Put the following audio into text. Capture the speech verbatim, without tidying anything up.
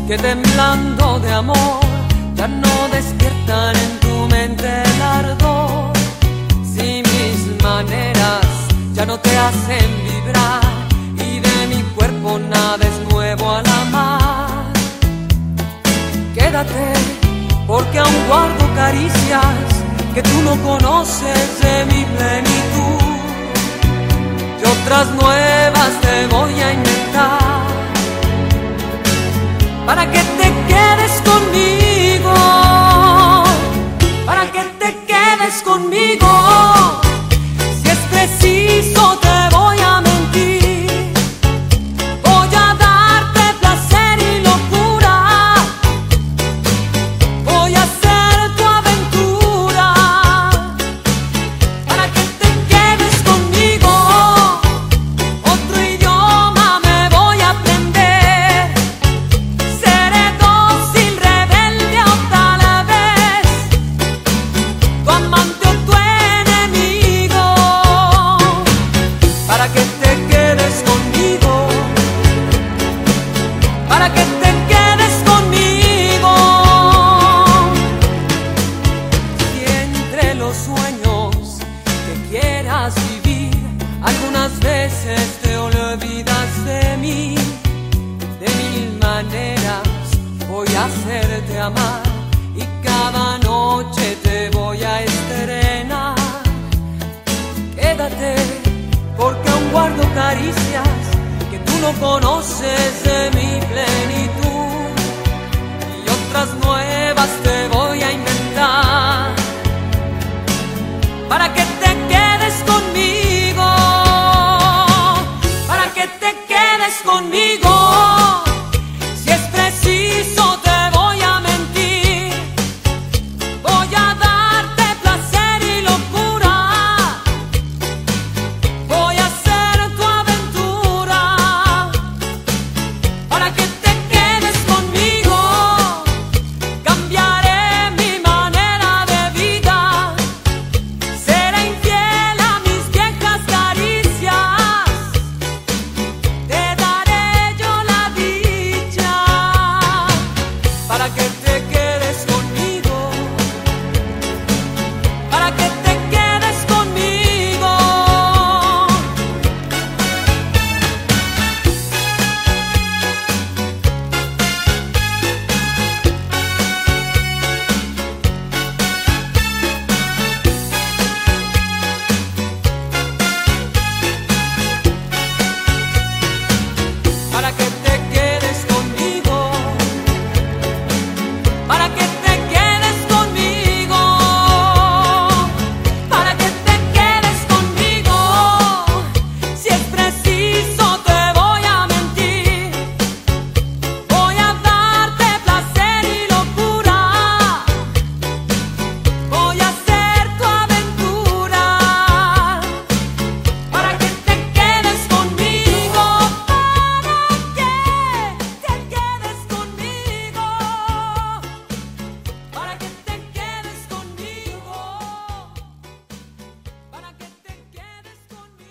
que temblando de amor ya no despiertan en tu mente el ardor. Si mis maneras ya no te hacen vibrar y de mi cuerpo nada es nuevo al amar, quédate porque aún guardo caricias que tú no conoces de mi plenitud. Y otras nuevas te voy a inventar para que te quedes conmigo, para que te quedes conmigo. Si es preciso te voy a mentir, voy a darte placer y locura, voy a ser tu aventura, para que te quedes conmigo. Otro idioma me voy a aprender, seré dócil, rebelde o tal vez tu amante o tu enemigo, para que te quedes conmigo, para que te quedes conmigo. Si entre los sueños que quieras vivir algunas veces te olvidas de mí, de mil maneras voy a hacerte amar y cada noche te voy a estrenar. Quédate porque aún guardo caricias que tú no conoces de mi plenitud, y otras nuevas te voy a inventar para que